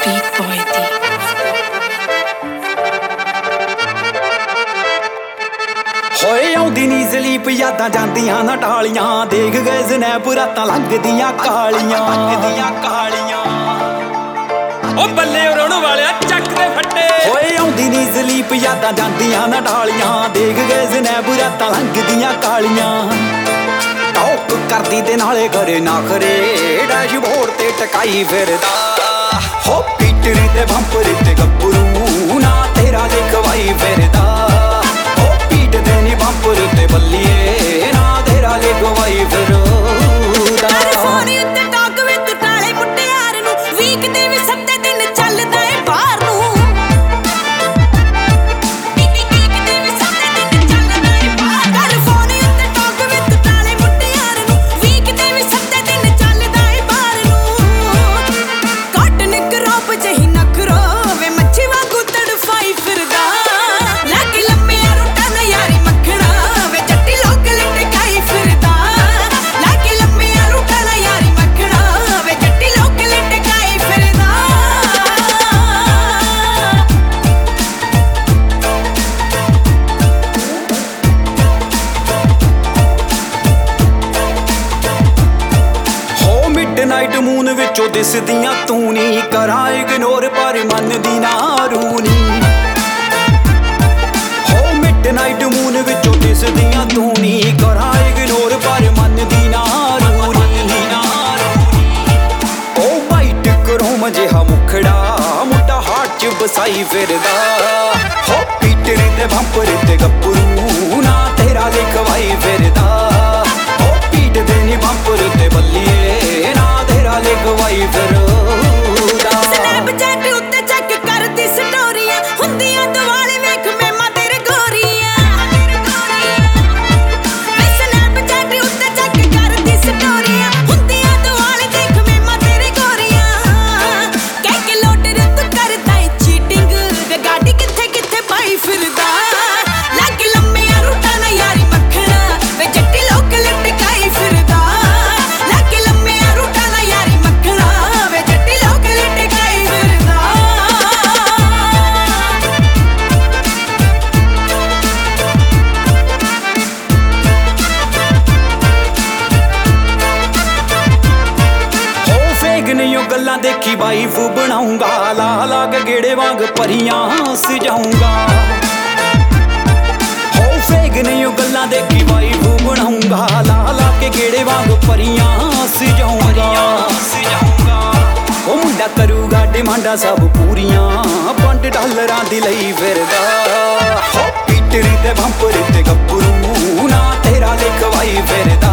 Beat Boy ਦੀ ਹੋਏ ਆਉਂਦੀ ਨੀ ਜ਼ਲੀਪ ਯਾਦਾਂ ਜਾਂਦੀਆਂ ਨਾ ਟਾਲੀਆਂ ਦੇਖ ਗਏ ਸਨੈਪ ਰਾਤਾਂ ਲੰਘਦੀਆਂ ਕਾਲੀਆਂ ਓ ਬੱਲੇ ਰੋਣ ਵਾਲਿਆ ਚੱਕ ਦੇ ਫੱਟੇ ਹੋਏ ਆਉਂਦੀ ਨੀ ਜ਼ਲੀਪ ਯਾਦਾਂ ਜਾਂਦੀਆਂ ਨਾ ਟਾਲੀਆਂ ਦੇਖ ਗਏ ਸਨੈਪ ਰਾਤਾਂ ਲੰਘਦੀਆਂ ਕਾਲੀਆਂ ਟੌਕ ਕਰਦੀ ਦੇ ਨਾਲੇ ਕਰੇ ਨਾ ਖਰੇ ਡੈਸ਼ਬੋਰਡ ਤੇ ਟਕਾਈ ਫਿਰਦਾ ਹੋ ਪੀਟਰੀ ਤੇ ਬੰਪਰ ਤੇ ਗੱਭਰੂ ਨਾ ਤੇਰਾ ਲਿਖਵਾਈ ਫਿਰਦਾ ਹੋ ਪੀਟ ਦੇ ਨੀ ਬੰਪਰ ਤੇ ਬੱਲੀਏ ਨਾ ਤੇਰਾ ਲਿਖਵਾਈ ਫਿਰਦਾ ਫੋਨ ਉੱਤੇ ਟਾਕ ਵਿੱਚ ਕਾਲੇ ਮੁਟਿਆਰ ਨੂੰ ਵੀਕ ਦੇ ਵੀ ਸੱਤੇ ਦਿਨ ਚੱਲਦਾ ਏ ਬਾਹਰ ਨੂੰ ਫੋਨ ਉੱਤੇ ਟਾਕ ਵਿੱਚ ਕਾਲੇ ਮੁਟਿਆਰ ਨੂੰ ਵੀਕ ਦੇ ਵੀ ਸੱਤੇ ਦਿਨ ਚੱਲਦਾ ਏ ਬਾਹਰ ਨੂੰ ਕੱਟ ਨਿਕਰੋਪ ਜਹੀ ਨਖਰੋ ਵੇ ਮੱਛੀ ਵਾਂਗੂ ਤੜਫਾਈ ਫਿਰਦਾ ਲੱਗ ਲੰਮਿਆਂ ਰੁੱਟਾਂ ਨਾ ਯਾਰੀ ਮੱਖਣਾ ਵੇ ਜੱਟੀ ਲੋਕ ਲਟਕਾਈ ਫਿਰਦਾ ਲੱਗ ਲੰਮਿਆਂ ਰੁੱਟਾਂ ਨਾ ਯਾਰੀ ਮੱਖਣਾ ਵੇ ਜੱਟੀ ਲੋਕ ਲਟਕਾਈ ਫਿਰਦਾ ਹੋ ਮਿਡਨਾਈਟ ਮੂਨ ਵਿੱਚੋਂ ਦਿਸਦੀਆਂ ਤੂੰ ਨੀ ਕਰਾਂ ਇਗਨੋਰ ਪਰ ਮੰਨਦੀ ਨਾ ਰੂਨੀ ਹੋ ਮਿਡਨਾਈਟ ਮੂਨ ਵਿੱਚੋਂ ਦਿਸਦੀਆਂ ਤੂੰ ਨੀ ਕਰਾਂ ਇਗਨੋਰ ਪਰ ਮੰਨਦੀ ਨਾ ਰੂਨੀ ਓ ਵਾਈਟ ਕਰੋਮ ਜਿਹਾ ਮੁਖੜਾ ਮੁੰਡਾ ਹਾਰਟ ਚ ਬਸਾਈ ਫਿਰਦਾ ਹੋ ਪੀਟਰੀ ਤੇ ਬੰਪਰ ਤੇ ਗੱਭਰੂ ਨਾ ਤੇਰਾ ਲਿਖਵਾਈ ਫਿਰਦਾ ਹੋ ਪੀਟ ਦੇ ਨੀ ਬੰਪਰ ਤੇ ਬੱਲੀਏ ਨਾ ਤੇਰਾ ਲਿਖਵਾਈ ਫਿਰਦਾ ਸਨੈਪਚੈਟ ਉੱਤੇ ਚੈੱਕ ਕਰਦੀ ਸਟੋਰੀਆਂ ਹੁੰਦੀਆਂ ਦੁਆਲੇ ਵੇਖ ਮੇਮਾ ਤੇਰੇ ਗੋਰੀਆਂ ਵੇ ਸਨੈਪਚੈਟ ਉੱਤੇ ਚੈੱਕ ਕਰਦੀ ਸਟੋਰੀਆਂ ਹੁੰਦੀਆਂ ਦੁਆਲੇ ਦੇਖ ਮੇਮਾ ਤੇਰੇ ਗੋਰੀਆਂ ਕਹਿ ਕੇ ਲੋਟ ਰੇ ਤੂੰ ਕਰਦਾ ਏ ਚੀਟਿੰਗ ਵੇ ਗਾਡੀ ਕਿੱਥੇ ਕਿੱਥੇ ਪਾਈ ਫਿਰਦਾ ਲੱਗ ਲੰਮਿਆਂ ਰੂਟਾਂ ਨਾ ਯਾਰੀ ਮੱਖਣਾ ਵੇ ਜੱਟੀ ਲੋਕ ਲਟਕਾਈ ਫਿਰਦਾ ਲੱਗ ਲੰਮਿਆਂ ਰੂਟਾਂ ਨਾ ਯਾਰੀ ਮੱਖਣਾ ਵੇ ਜੱਟੀ ਲੋਕ ਲਟਕਾਈ ਫਿਰਦਾ ਹੋ ਫੇਕ ਨਹੀਂ ਉਹ ਗੱਲਾਂ ਦੇਖੀ ਵਾਈਫ ਬਣਾਉਂਗਾ ਲਾ ਲਾ ਕੇ ਗੇੜੇ ਵਾਂਗ ਪਰੀਆਂ ਸਜਾਉਂਗਾ ਹੋ ਫੇਕ ਨਹੀਂ ਉਹ ਗੱਲਾਂ ਦੇਖੀ ਵਾਈਫ ਬਣਾਉਂਗਾ ਲਾ ਲਾ ਕੇ ਗੇੜੇ ਵਾਂਗ ਪਰੀਆਂ ਸਜਾਉਂਗਾ ਉਹ ਮੁੰਡਾ ਕਰੂਗਾ ਡਿਮਾਂਡਾਂ ਸਭ ਪੂਰੀਆਂ $5 ਦੀ ਲਈ ਫਿਰਦਾ ਹੋ ਪੀਟਰੀ ਤੇ ਬੰਪਰ ਤੇ ਗੱਭਰੂ ਨਾ ਤੇਰਾ ਲਿਖਵਾਈ ਫਿਰਦਾ